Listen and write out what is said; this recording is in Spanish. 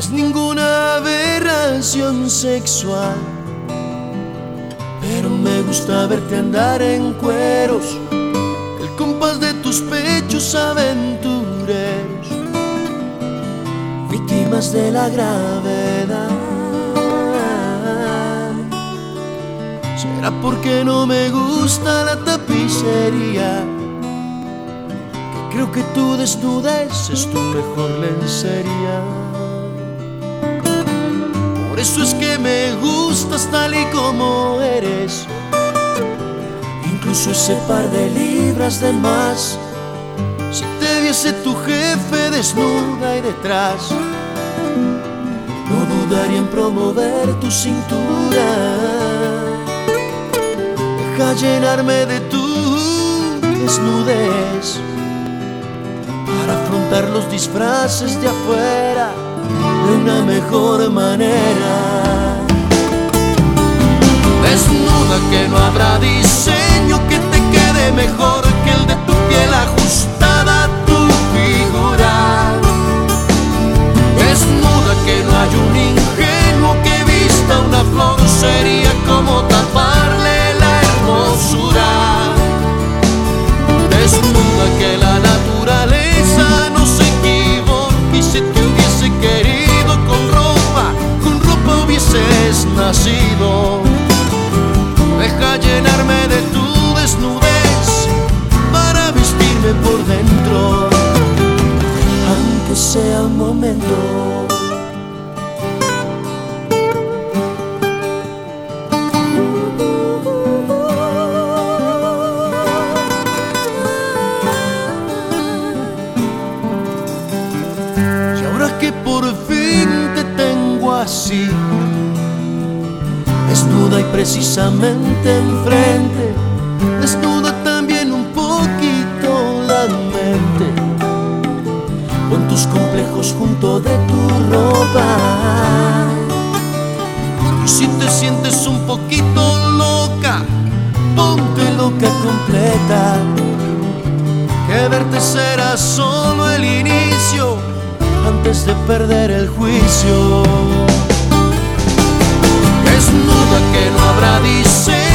es ninguna aberración sexual, pero me gusta verte andar en cueros, el compás de tus pechos aventureros, víctimas de la gravedad. ¿Será porque no me gusta la tapicería? Que creo que tu desnudez es tu mejor lencería. Por eso es que me gustas tal y como eres, incluso ese par de libras de más. Si te viese tu jefe desnuda y detrás, no dudaría en promover tu cintura. Deja llenarme de tu desnudez para afrontar los disfraces de afuera de una mejor manera. Desnuda que no habrá diseño que te quede mejor que el de tu piel ajustada a tu figura. Desnuda que no hay un ingenuo que vista una flor, sería como taparle la hermosura. Desnuda que la naturaleza no se equivoque y si te hubiese querido con ropa hubieses nacido. Deja llenarme de tu desnudez para vestirme por dentro, aunque sea un momento. Y ahora que por fin te tengo así, desnuda y precisamente enfrente, desnuda también un poquito la mente. Pon tus complejos junto de tu ropa, y si te sientes un poquito loca, ponte loca completa, que verte será solo el inicio antes de perder el juicio. Desnuda que no habrá diseño